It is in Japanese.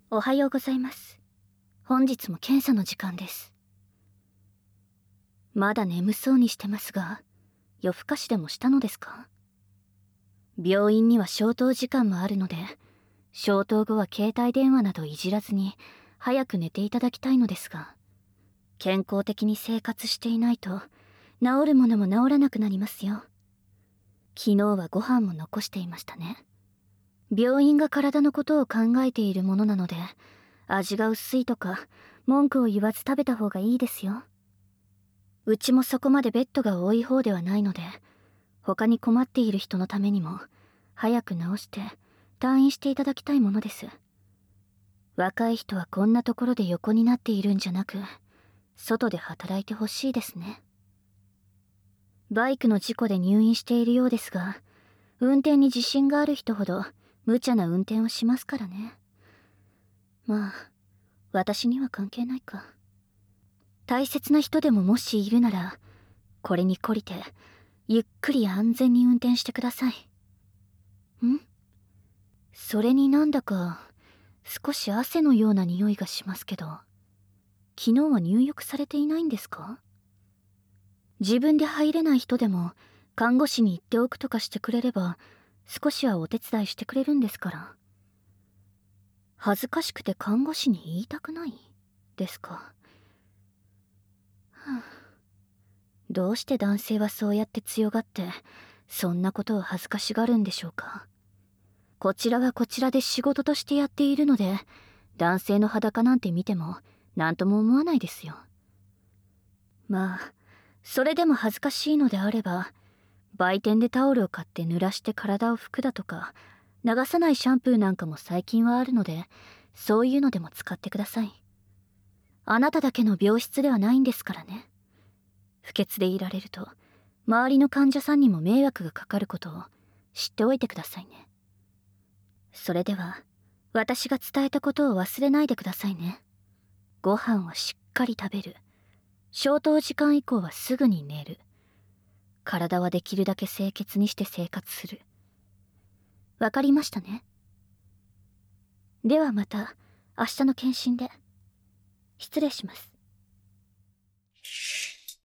おはようございます。本日も検査の時間です。まだ眠そうにしてますが、夜更かしでもしたのですか？病院には消灯時間もあるので、消灯後は携帯電話などいじらずに早く寝ていただきたいのですが、健康的に生活していないと治るものも治らなくなりますよ。昨日はご飯も残していましたね。病院が体のことを考えているものなので、味が薄いとか文句を言わず食べた方がいいですよ。うちもそこまでベッドが多い方ではないので、他に困っている人のためにも早く治して退院していただきたいものです。若い人はこんなところで横になっているんじゃなく、外で働いてほしいですね。バイクの事故で入院しているようですが、運転に自信がある人ほど無茶な運転をしますからね。まあ、私には関係ないか。大切な人でももしいるなら、これに懲りてゆっくり安全に運転してください。それになんだか少し汗のような匂いがしますけど、昨日は入浴されていないんですか？自分で入れない人でも看護師に言っておくとかしてくれれば少しはお手伝いしてくれるんですから。恥ずかしくて看護師に言いたくないですか？どうして男性はそうやって強がってそんなことを恥ずかしがるんでしょうか。こちらはこちらで仕事としてやっているので、男性の裸なんて見ても何とも思わないですよ。まあ、それでも恥ずかしいのであれば、売店でタオルを買って濡らして体を拭くだとか、流さないシャンプーなんかも最近はあるので、そういうのでも使ってください。あなただけの病室ではないんですからね。不潔でいられると、周りの患者さんにも迷惑がかかることを知っておいてくださいね。それでは、私が伝えたことを忘れないでくださいね。ご飯はしっかり食べる。消灯時間以降はすぐに寝る。体はできるだけ清潔にして生活する。わかりましたね。ではまた明日の検診で。失礼します。